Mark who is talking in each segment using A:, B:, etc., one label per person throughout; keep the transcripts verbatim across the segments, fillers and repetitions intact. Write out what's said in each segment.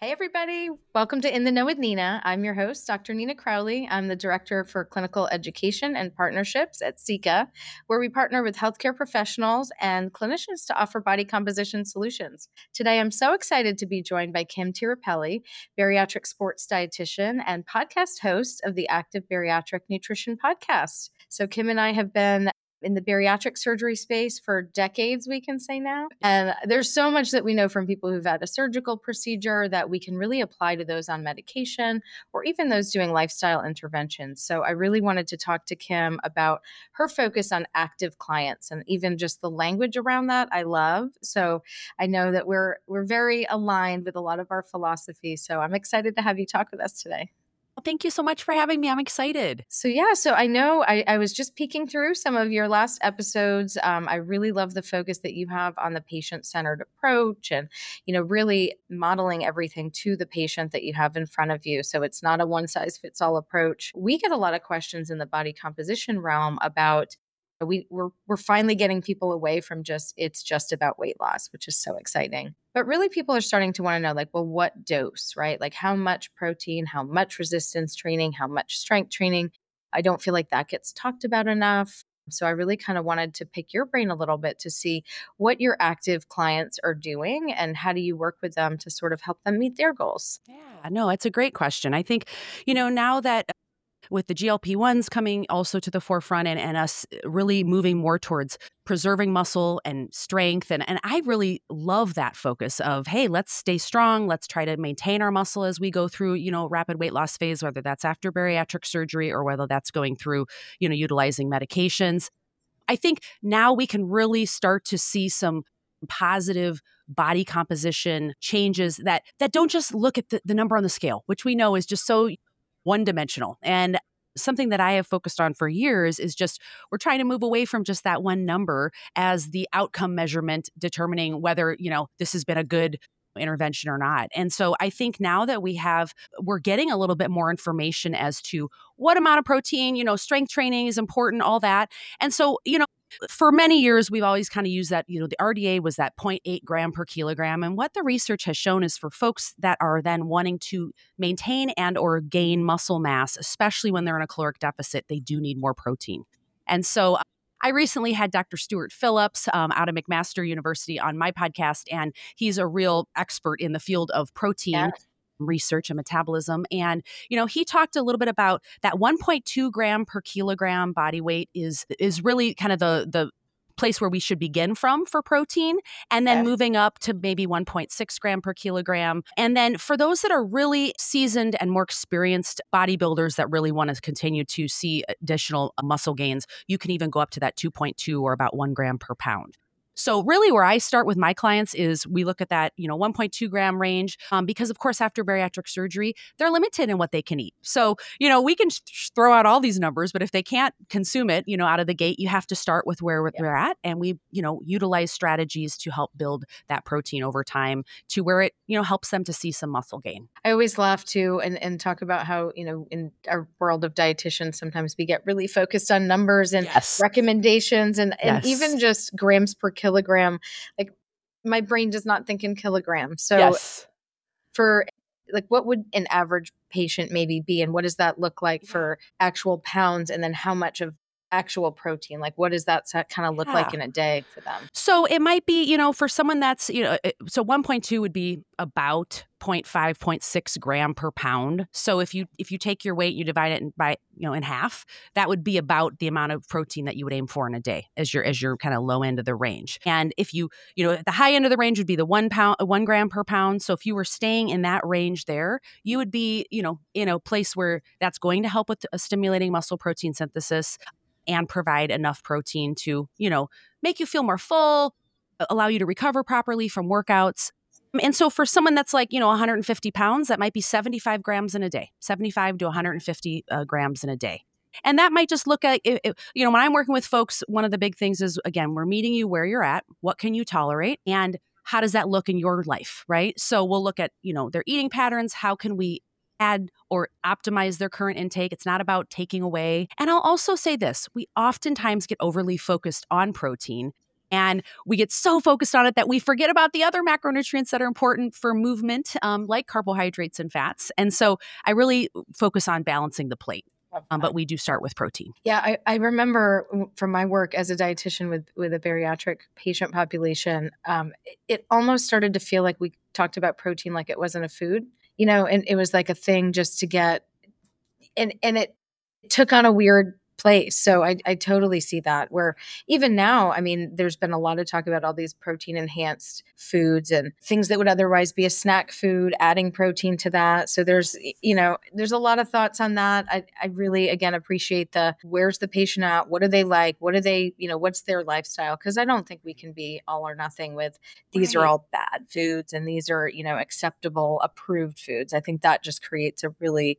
A: Hey, everybody. Welcome to In the Know with Nina. I'm your host, Doctor Nina Crowley. I'm the Director for Clinical Education and Partnerships at SECA, where we partner with healthcare professionals and clinicians to offer body composition solutions. Today, I'm so excited to be joined by Kim Tirapelli, bariatric sports dietitian and podcast host of the Active Bariatric Nutrition Podcast. So, Kim and I have been in the bariatric surgery space for decades, we can say now. And there's so much that we know from people who've had a surgical procedure that we can really apply to those on medication or even those doing lifestyle interventions. So I really wanted to talk to Kim about her focus on active clients and even just the language around that I love. So I know that we're we're very aligned with a lot of our philosophy. So I'm excited to have you talk with us today.
B: Well, thank you so much for having me. I'm excited.
A: So yeah, so I know I, I was just peeking through some of your last episodes. Um, I really love the focus that you have on the patient-centered approach and, you know, really modeling everything to the patient that you have in front of you. So it's not a one-size-fits-all approach. We get a lot of questions in the body composition realm about we, we're, we're finally getting people away from just, it's just about weight loss, which is so exciting. But really people are starting to want to know like, well, what dose, right? Like how much protein, how much resistance training, how much strength training. I don't feel like that gets talked about enough. So I really kind of wanted to pick your brain a little bit to see what your active clients are doing and how do you work with them to sort of help them meet their goals?
B: Yeah, no, it's a great question. I think, you know, now that with the G L P ones coming also to the forefront and, and us really moving more towards preserving muscle and strength. And, and I really love that focus of, hey, let's stay strong. Let's try to maintain our muscle as we go through, you know, rapid weight loss phase, whether that's after bariatric surgery or whether that's going through, you know, utilizing medications. I think now we can really start to see some positive body composition changes that that don't just look at the, the number on the scale, which we know is just so one dimensional. And something that I have focused on for years is just we're trying to move away from just that one number as the outcome measurement determining whether, you know, this has been a good intervention or not. And so I think now that we have, we're getting a little bit more information as to what amount of protein, you know, strength training is important, all that. And so, you know, for many years, we've always kind of used that, you know, the R D A was that zero point eight gram per kilogram. And what the research has shown is for folks that are then wanting to maintain and or gain muscle mass, especially when they're in a caloric deficit, they do need more protein. And so I recently had Doctor Stuart Phillips um, out of McMaster University on my podcast, and he's a real expert in the field of protein.
A: Yeah.
B: Research and metabolism. And, you know, he talked a little bit about that one point two gram per kilogram body weight is is really kind of the the place where we should begin from for protein, and then
A: Okay.
B: moving up to maybe one point six gram per kilogram. And then for those that are really seasoned and more experienced bodybuilders that really want to continue to see additional muscle gains, you can even go up to that two point two or about one gram per pound. So really where I start with my clients is we look at that, you know, one point two gram range um, because of course, after bariatric surgery, they're limited in what they can eat. So, you know, we can sh- throw out all these numbers, but if they can't consume it, you know, out of the gate, you have to start with where
A: Yeah.
B: they're at. And we, you know, utilize strategies to help build that protein over time to where it, you know, helps them to see some muscle gain.
A: I always laugh too and, and talk about how, you know, in our world of dietitians, sometimes we get really focused on numbers and
B: Yes.
A: recommendations and, and
B: Yes.
A: even just grams per kilogram. Like my brain does not think in kilograms. So
B: Yes.
A: for like what would an average patient maybe be and what does that look like for actual pounds and then how much of actual protein? Like what does that kind of look
B: Yeah.
A: like in a day for them?
B: So it might be, you know, for someone that's, you know, it- so one point two would be about zero point five, zero point six gram per pound. So if you if you take your weight, you divide it in by, you know, in half, that would be about the amount of protein that you would aim for in a day as your as your kind of low end of the range. And if you, you know, the high end of the range would be the one pound, one gram per pound. So if you were staying in that range there, you would be, you know, in a place where that's going to help with uh, stimulating muscle protein synthesis and provide enough protein to, you know, make you feel more full, allow you to recover properly from workouts. And so for someone that's like, you know, one hundred fifty pounds, that might be seventy-five grams in a day, seventy-five to one hundred fifty uh, grams in a day. And that might just look like, it, it, you know, when I'm working with folks, one of the big things is, again, we're meeting you where you're at. What can you tolerate? And how does that look in your life, right? So we'll look at, you know, their eating patterns. How can we add or optimize their current intake? It's not about taking away. And I'll also say this, we oftentimes get overly focused on protein And we get so focused on it that we forget about the other macronutrients that are important for movement, um, like carbohydrates and fats. And so I really focus on balancing the plate. Um, but we do start with protein.
A: Yeah, I, I remember from my work as a dietitian with, with a bariatric patient population, um, it, it almost started to feel like we talked about protein like it wasn't a food, you know, and it was like a thing just to get, and, and it took on a weird place. So I, I totally see that, where even now, I mean, there's been a lot of talk about all these protein enhanced foods and things that would otherwise be a snack food, adding protein to that. So there's, you know, there's a lot of thoughts on that. I, I really, again, appreciate the, where's the patient at? What do they like? What do they, you know, what's their lifestyle? Cause I don't think we can be all or nothing with these
B: Right.
A: are all bad foods and these are, you know, acceptable, approved foods. I think that just creates a really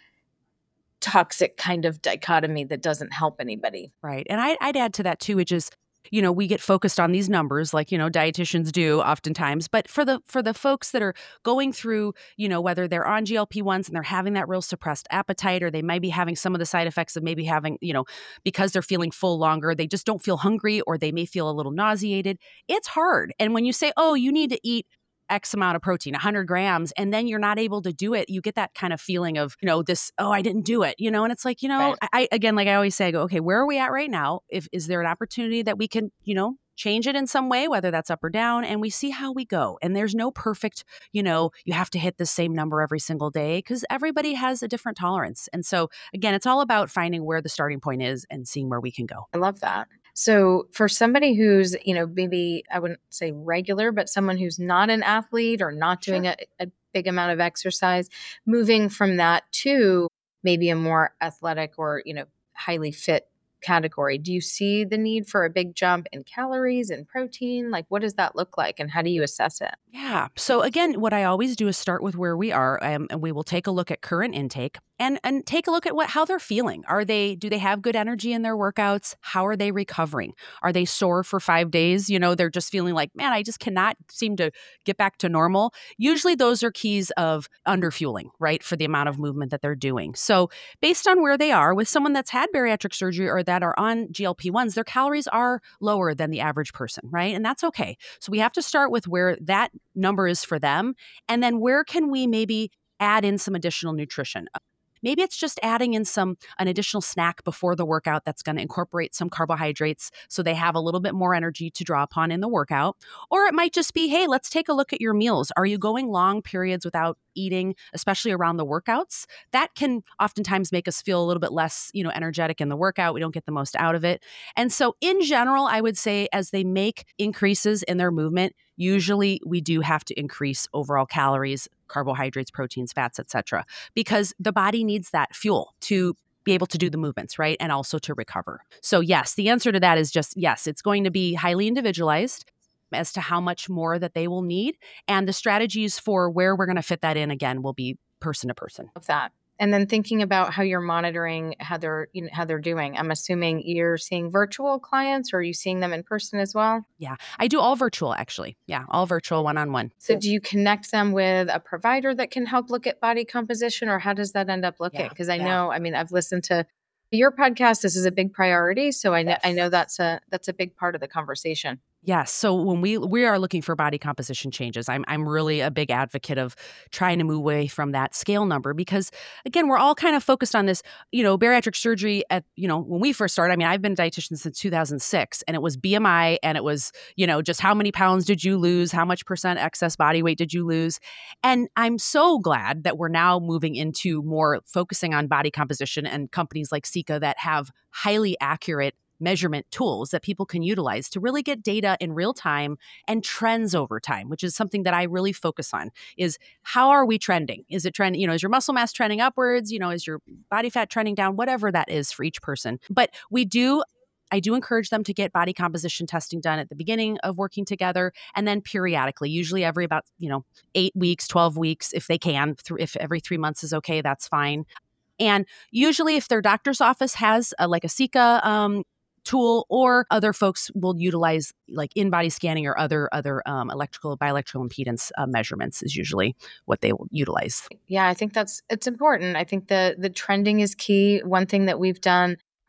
A: toxic kind of dichotomy that doesn't help anybody.
B: Right. And I, I'd add to that too, which is, you know, we get focused on these numbers like, you know, dietitians do oftentimes. But for the for the folks that are going through, you know, whether they're on G L P ones and they're having that real suppressed appetite, or they might be having some of the side effects of maybe having, you know, because they're feeling full longer, they just don't feel hungry, or they may feel a little nauseated. It's hard. And when you say, oh, you need to eat X amount of protein, one hundred grams, and then you're not able to do it, you get that kind of feeling of, you know, this, oh, I didn't do it, you know, and it's like, you know,
A: Right.
B: I, I again, like I always say, I go, okay, where are we at right now? If, is there an opportunity that we can, you know, change it in some way, whether that's up or down, and we see how we go. And there's no perfect, you know, you have to hit the same number every single day, because everybody has a different tolerance. And so again, it's all about finding where the starting point is and seeing where we can go.
A: I love that. So for somebody who's, you know, maybe I wouldn't say regular, but someone who's not an athlete or not doing
B: Sure.
A: a, a big amount of exercise, moving from that to maybe a more athletic or, you know, highly fit category, do you see the need for a big jump in calories and protein? Like, what does that look like and how do you assess it?
B: Yeah. So again, what I always do is start with where we are, um, and we will take a look at current intake and and take a look at what how they're feeling. Are they do they have good energy in their workouts? How are they recovering? Are they sore for five days? You know, they're just feeling like, man, I just cannot seem to get back to normal. Usually, those are keys of underfueling, right, for the amount of movement that they're doing. So based on where they are, with someone that's had bariatric surgery or that are on G L P ones, their calories are lower than the average person, right? And that's okay. So we have to start with where that number is for them. And then where can we maybe add in some additional nutrition? Maybe it's just adding in some an additional snack before the workout that's going to incorporate some carbohydrates so they have a little bit more energy to draw upon in the workout. Or it might just be, hey, let's take a look at your meals. Are you going long periods without eating, especially around the workouts? That can oftentimes make us feel a little bit less, you know, energetic in the workout. We don't get the most out of it. And so in general, I would say as they make increases in their movement, usually we do have to increase overall calories, carbohydrates, proteins, fats, et cetera, because the body needs that fuel to be able to do the movements, right? And also to recover. So yes, the answer to that is just yes, it's going to be highly individualized as to how much more that they will need. And the strategies for where we're going to fit that in, again, will be person to person.
A: Of that. And then thinking about how you're monitoring how they're, you know, how they're doing. I'm assuming you're seeing virtual clients, or are you seeing them in person as well?
B: Yeah, I do all virtual actually. Yeah, all virtual one-on-one.
A: So do you connect them with a provider that can help look at body composition, or how does that end up looking?
B: Yeah,
A: Because I
B: yeah.
A: know, I mean, I've listened to your podcast. This is a big priority. So I know, I
B: Yes.
A: know that's a, that's a big part of the conversation.
B: Yes. So when we we are looking for body composition changes, I'm I'm really a big advocate of trying to move away from that scale number, because again, we're all kind of focused on this, you know, bariatric surgery at, you know, when we first started. I mean, I've been a dietitian since two thousand six, and it was B M I, and it was, you know, just how many pounds did you lose? How much percent excess body weight did you lose? And I'm so glad that we're now moving into more focusing on body composition, and companies like Sika that have highly accurate measurement tools that people can utilize to really get data in real time and trends over time, which is something that I really focus on. Is how are we trending? Is it trend, you know, is your muscle mass trending upwards? You know, is your body fat trending down? Whatever that is for each person. But we do I do encourage them to get body composition testing done at the beginning of working together, and then periodically, usually every about, you know, eight weeks, twelve weeks, if they can. Th- if every three months is okay, that's fine. And usually if their doctor's office has a, like a Sika um, tool, or other folks will utilize like in-body scanning or other other um, electrical bioelectrical impedance uh, measurements is usually what they will utilize.
A: Yeah, I think that's, it's important. I think the the trending is key. One thing that we've done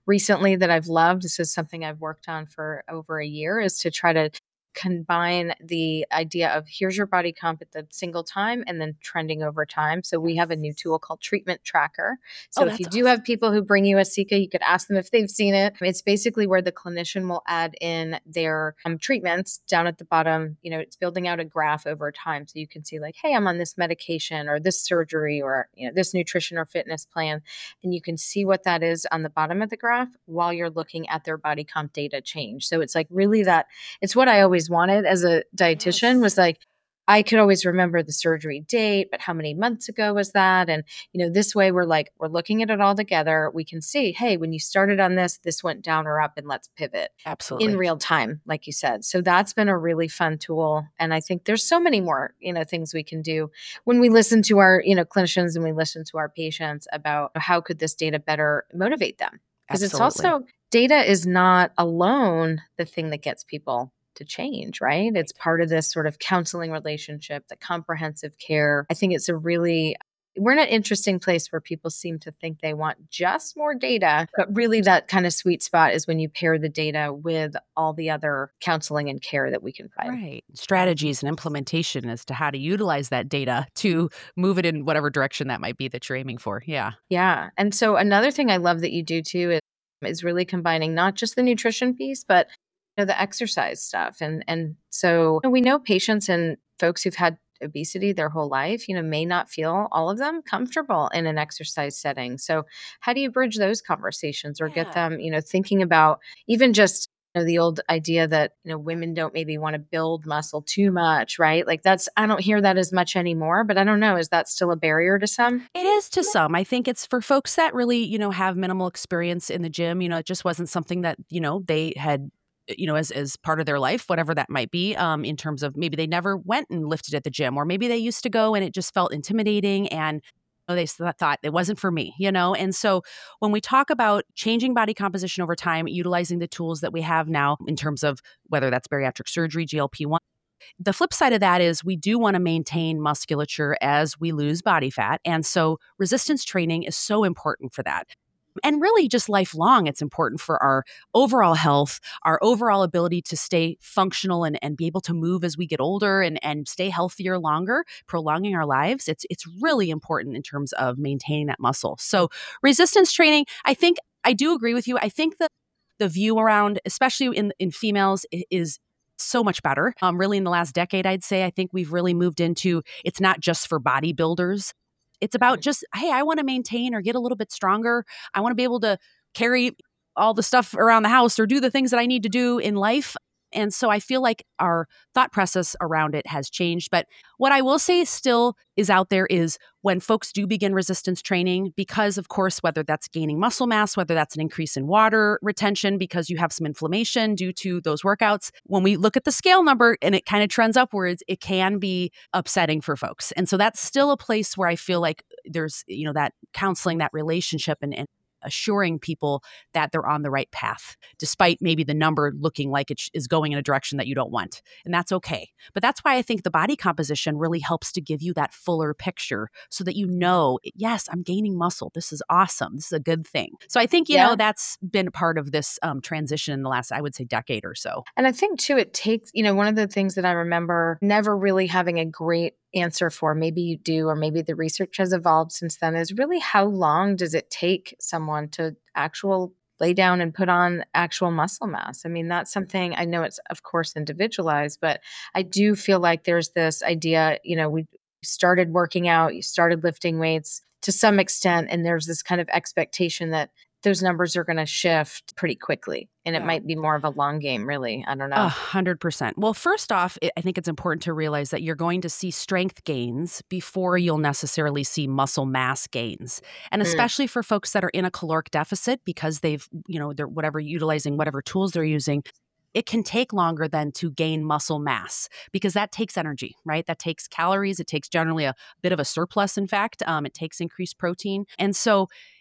A: recently that I've loved, this is something I've worked on for over a year, is to try to combine the idea of here's your body comp at the single time and then trending over time. So we have a new tool called Treatment Tracker.
B: Oh,
A: So if you
B: that's
A: do
B: awesome.
A: have people who bring you a Sika, you could ask them if they've seen it. It's basically where the clinician will add in their um, treatments down at the bottom. You know, it's building out a graph over time. So you can see like, hey, I'm on this medication or this surgery or, you know, this nutrition or fitness plan. And you can see what that is on the bottom of the graph while you're looking at their body comp data change. So it's like really that it's what I always wanted as a dietitian
B: Yes.
A: was like, I could always remember the surgery date, but how many months ago was that? And, you know, this way we're like, we're looking at it all together. We can see, hey, when you started on this, this went down or up, and let's pivot in
B: Absolutely.
A: real time, like you said. So that's been a really fun tool. And I think there's so many more, you know, things we can do when we listen to our, you know, clinicians and we listen to our patients about how could this data better motivate them? Because it's
B: Absolutely.
A: also data is not alone the thing that gets people to change, right? It's
B: Right.
A: part of this sort of counseling relationship, the comprehensive care. I think it's a really we're in an interesting place where people seem to think they want just more data, but really that kind of sweet spot is when you pair the data with all the other counseling and care that we can find.
B: Right. Strategies and implementation as to how to utilize that data to move it in whatever direction that might be that you're aiming for. Yeah.
A: Yeah. And so another thing I love that you do too is, is really combining not just the nutrition piece, but you know, the exercise stuff. And and so you know, we know patients and folks who've had obesity their whole life, you know, may not feel all of them comfortable in an exercise setting. So how do you bridge those conversations or get
B: Yeah.
A: them, you know, thinking about even just you know, the old idea that you know women don't maybe want to build muscle too much, right? Like that's I don't hear that as much anymore, but I don't know, is that still a barrier to some?
B: It is to some. I think it's for folks that really, you know, have minimal experience in the gym. You know, it just wasn't something that, you know, they had, you know, as as part of their life, whatever that might be, um, in terms of maybe they never went and lifted at the gym, or maybe they used to go and it just felt intimidating and you know, they s- thought it wasn't for me, you know? And so when we talk about changing body composition over time, utilizing the tools that we have now in terms of whether that's bariatric surgery, G L P one, the flip side of that is we do want to maintain musculature as we lose body fat. And so resistance training is so important for that. And really, just lifelong, it's important for our overall health, our overall ability to stay functional and, and be able to move as we get older and, and stay healthier longer, prolonging our lives. It's, it's really important in terms of maintaining that muscle. So, resistance training, I think I do agree with you. I think that the view around, especially in, in females, is so much better. Um, really, in the last decade, I'd say, I think we've really moved into it's not just for bodybuilders. It's about
A: Mhm.
B: just, hey, I want to maintain or get a little bit stronger. I want to be able to carry all the stuff around the house or do the things that I need to do in life. And so I feel like our thought process around it has changed. But what I will say still is out there is when folks do begin resistance training, because of course, whether that's gaining muscle mass, whether that's an increase in water retention because you have some inflammation due to those workouts, when we look at the scale number and it kind of trends upwards, it can be upsetting for folks. And so that's still a place where I feel like there's, you know, that counseling, that relationship and, and assuring people that they're on the right path, despite maybe the number looking like it sh- is going in a direction that you don't want. And that's okay. But that's why I think the body composition really helps to give you that fuller picture so that you know, yes, I'm gaining muscle. This is awesome. This is a good thing. So I think, you know,
A: Yeah.
B: that's been part of this um, transition in the last, I would say, decade or so.
A: And I think too, it takes, you know, one of the things that I remember never really having a great answer for, maybe you do, or maybe the research has evolved since then, is really how long does it take someone to actual lay down and put on actual muscle mass? I mean, that's something I know it's of course individualized, but I do feel like there's this idea, you know, we started working out, you started lifting weights to some extent, and there's this kind of expectation that those numbers are going to shift pretty quickly. And it
B: Yeah.
A: might be more of a long game, really. I don't
B: A
A: know.
B: hundred percent. Well, first off, I I think it's important to realize that you're going to see strength gains before you'll necessarily see muscle mass gains. And
A: Mm,
B: especially for folks that are in a caloric deficit because they've, you know, they're whatever utilizing whatever tools they're using, it can take longer than to gain muscle mass because that takes energy, right? That takes calories. It takes generally a bit of a surplus, in fact. Um, it takes increased protein. And so it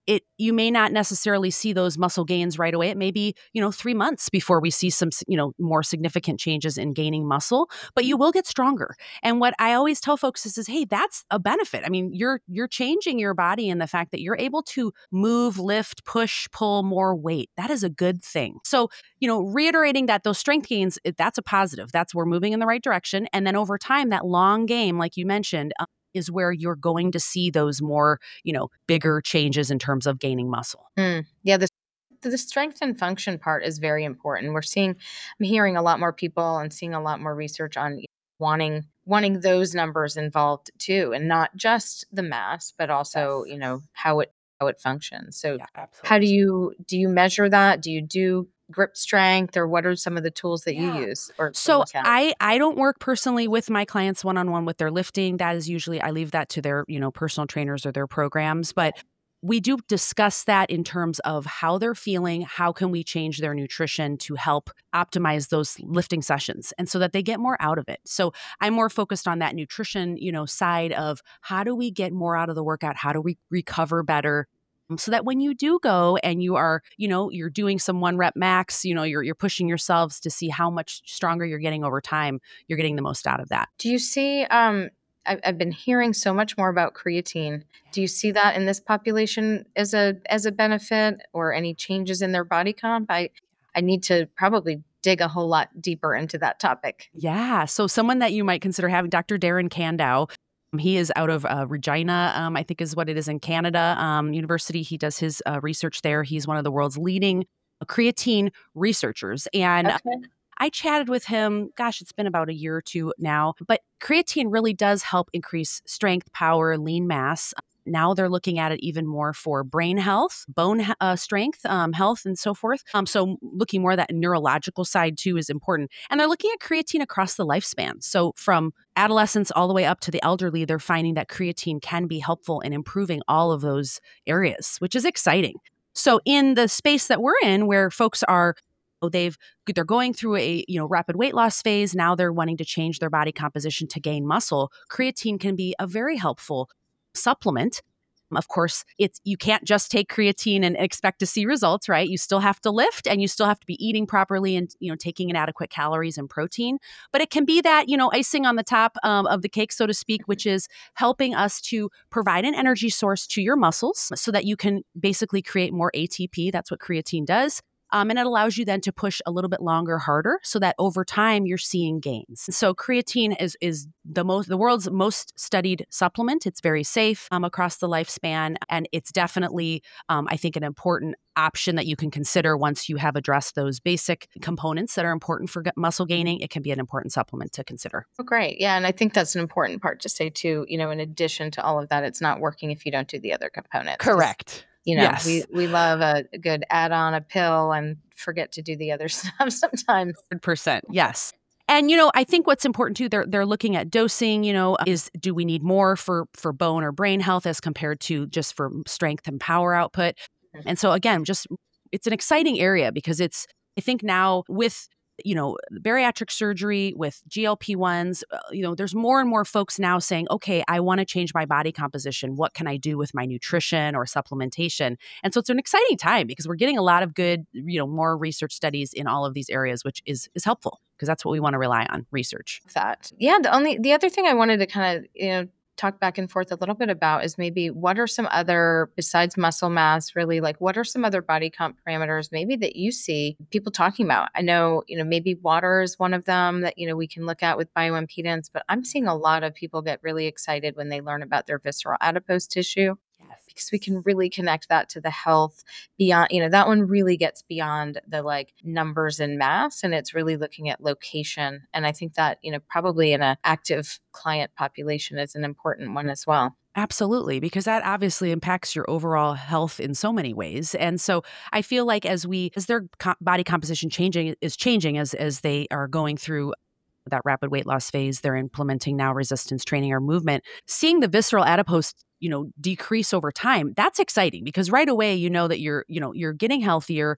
B: it you may not necessarily see those muscle gains right away. It may be, you know, three months before we see some, you know, more significant changes in gaining muscle, but you will get stronger. And what I always tell folks is, is hey, that's a benefit. I mean, you're you're changing your body in the fact that you're able to move, lift, push, pull more weight. That is a good thing. So, you know, reiterating that those strength gains, that's a positive. That's we're moving in the right direction. And then over time, that long game, like you mentioned, um, is where you're going to see those more, you know, bigger changes in terms of gaining muscle.
A: Mm, yeah, the the strength and function part is very important. We're seeing, I'm hearing a lot more people and seeing a lot more research on wanting wanting those numbers involved too, and not just the mass, but also,
B: Yes.
A: you know, how it how it functions. So,
B: Yeah,
A: how do
B: absolutely.
A: you do you measure that? Do you do grip strength, or what are some of the tools that you
B: Yeah.
A: use or, or
B: So
A: look at?
B: I I don't work personally with my clients one on one with their lifting. That is usually I leave that to their, you know, personal trainers or their programs, but we do discuss that in terms of how they're feeling, how can we change their nutrition to help optimize those lifting sessions and so that they get more out of it. So I'm more focused on that nutrition, you know, side of how do we get more out of the workout? How do we recover better? Um, so that when you do go and you are, you know, you're doing some one rep max, you know, you're you're pushing yourselves to see how much stronger you're getting over time, you're getting the most out of that.
A: Do you see, um, I've, I've been hearing so much more about creatine. Do you see that in this population as a as a benefit, or any changes in their body comp? I I need to probably dig a whole lot deeper into that topic.
B: Yeah. So someone that you might consider having Doctor Darren Candow. um, He is out of uh, Regina, um, I think is what it is in Canada um, University. He does his uh, research there. He's one of the world's leading creatine researchers. And
A: Okay.
B: I chatted with him, gosh, it's been about a year or two now, but creatine really does help increase strength, power, lean mass. Now they're looking at it even more for brain health, bone uh, strength, um, health, and so forth. Um, so looking more at that neurological side too is important. And they're looking at creatine across the lifespan. So from adolescents all the way up to the elderly, they're finding that creatine can be helpful in improving all of those areas, which is exciting. So in the space that we're in, where folks are oh, they've they're going through a you know rapid weight loss phase, now they're wanting to change their body composition to gain muscle, creatine can be a very helpful supplement. Of course, it's you can't just take creatine and expect to see results, right? You still have to lift and you still have to be eating properly and you know taking in adequate calories and protein. But it can be that you know icing on the top um, of the cake, so to speak, which is helping us to provide an energy source to your muscles so that you can basically create more A T P. That's what creatine does. Um, and it allows you then to push a little bit longer, harder, so that over time you're seeing gains. So creatine is is the most the world's most studied supplement. It's very safe um, across the lifespan, and it's definitely, um, I think, an important option that you can consider once you have addressed those basic components that are important for muscle gaining. It can be an important supplement to consider.
A: Oh, great. Yeah. And I think that's an important part to say too. You know, in addition to all of that, it's not working if you don't do the other components. Because,
B: Correct.
A: you know, we,
B: Yes.
A: we love a, a good add on a pill and forget to do the other stuff sometimes.
B: one hundred percent. Yes. And you know, I think what's important too, they're they're looking at dosing, you know, is do we need more for for bone or brain health as compared to just for strength and power output? And so again, just it's an exciting area because it's I think now with you know bariatric surgery with G L P ones, uh, you know, there's more and more folks now saying, okay, I want to change my body composition. What can I do with my nutrition or supplementation? And so it's an exciting time because we're getting a lot of good, you know, more research studies in all of these areas, which is is helpful because that's what we want to rely on, research.
A: That. Yeah, the only the other thing I wanted to kind of, you know, talk back and forth a little bit about is maybe what are some other, besides muscle mass, really, like what are some other body comp parameters maybe that you see people talking about? I know, you know, maybe water is one of them that, you know, we can look at with bioimpedance, but I'm seeing a lot of people get really excited when they learn about their visceral adipose tissue,
B: Yes.
A: because we can really connect that to the health beyond, you know, that one really gets beyond the like numbers and mass, and it's really looking at location. And I think that, you know, probably in an active client population is an important one as well.
B: Absolutely, because that obviously impacts your overall health in so many ways. And so I feel like as we as their co- body composition changing is changing as as they are going through that rapid weight loss phase, they're implementing now resistance training or movement, seeing the visceral adipose, you know, decrease over time, that's exciting because right away you know that you're, you know, you're getting healthier.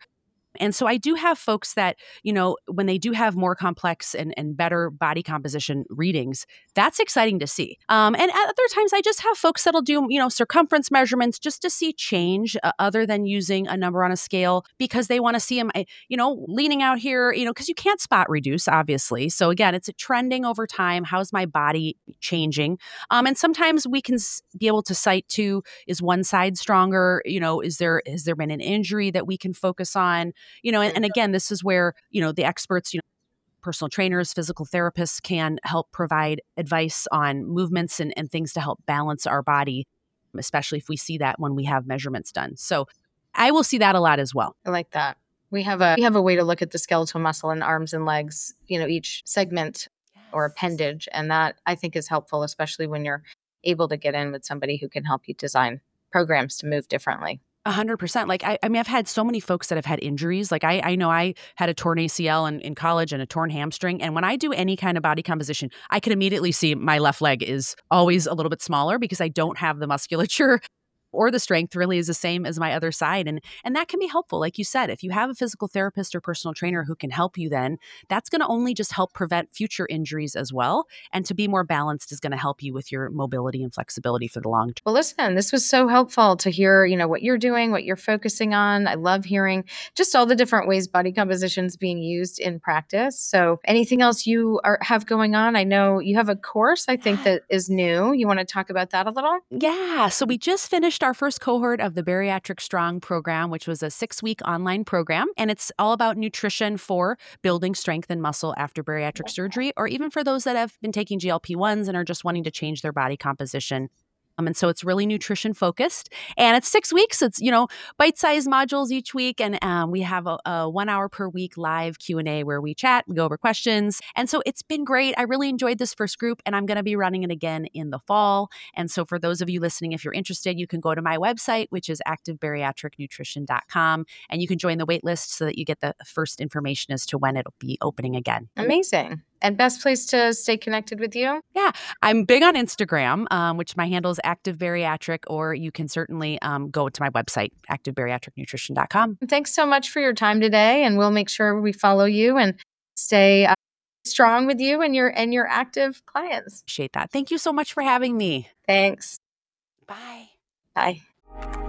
B: And so I do have folks that, you know, when they do have more complex and, and better body composition readings, that's exciting to see. Um, and at other times, I just have folks that'll do, you know, circumference measurements just to see change uh, other than using a number on a scale because they want to see them, you know, leaning out here, you know, because you can't spot reduce, obviously. So again, it's a trending over time. How's my body changing? Um, and sometimes we can s- be able to cite to, is one side stronger? You know, is there, has there been an injury that we can focus on? You know, and, and again, this is where, you know, the experts, you know, personal trainers, physical therapists can help provide advice on movements and, and things to help balance our body, especially if we see that when we have measurements done. So I will see that a lot as well.
A: I like that. We have a we have a way to look at the skeletal muscle in arms and legs, you know, each segment or appendage. And that I think is helpful, especially when you're able to get in with somebody who can help you design programs to move differently.
B: A hundred percent. Like I, I mean, I've had so many folks that have had injuries. Like I, I know I had a torn A C L in, in college and a torn hamstring. And when I do any kind of body composition, I can immediately see my left leg is always a little bit smaller because I don't have the musculature or the strength really is the same as my other side. And and that can be helpful. Like you said, if you have a physical therapist or personal trainer who can help you, then that's going to only just help prevent future injuries as well. And to be more balanced is going to help you with your mobility and flexibility for the long term.
A: Well, listen, this was so helpful to hear, you know, what you're doing, what you're focusing on. I love hearing just all the different ways body composition is being used in practice. So anything else you are have going on? I know you have a course, I think, that is new. You want to talk about that a little?
B: Yeah. So we just finished our first cohort of the Bariatric Strong program, which was a six week online program. And it's all about nutrition for building strength and muscle after bariatric surgery, or even for those that have been taking G L P ones and are just wanting to change their body composition. Um, and so it's really nutrition focused, and it's six weeks. It's, you know, bite-sized modules each week, and um, we have a, a one hour per week live Q and A where we chat, we go over questions, and so it's been great. I really enjoyed this first group, and I'm going to be running it again in the fall. And so for those of you listening, if you're interested, you can go to my website, which is active bariatric nutrition dot com, and you can join the wait list so that you get the first information as to when it'll be opening again.
A: Amazing. And best place to stay connected with you?
B: Yeah, I'm big on Instagram, um, which my handle is Active Bariatric, or you can certainly um, go to my website, active bariatric nutrition dot com.
A: Thanks so much for your time today, and we'll make sure we follow you and stay uh, strong with you and your and your active clients.
B: Appreciate that. Thank you so much for having me.
A: Thanks.
B: Bye.
A: Bye.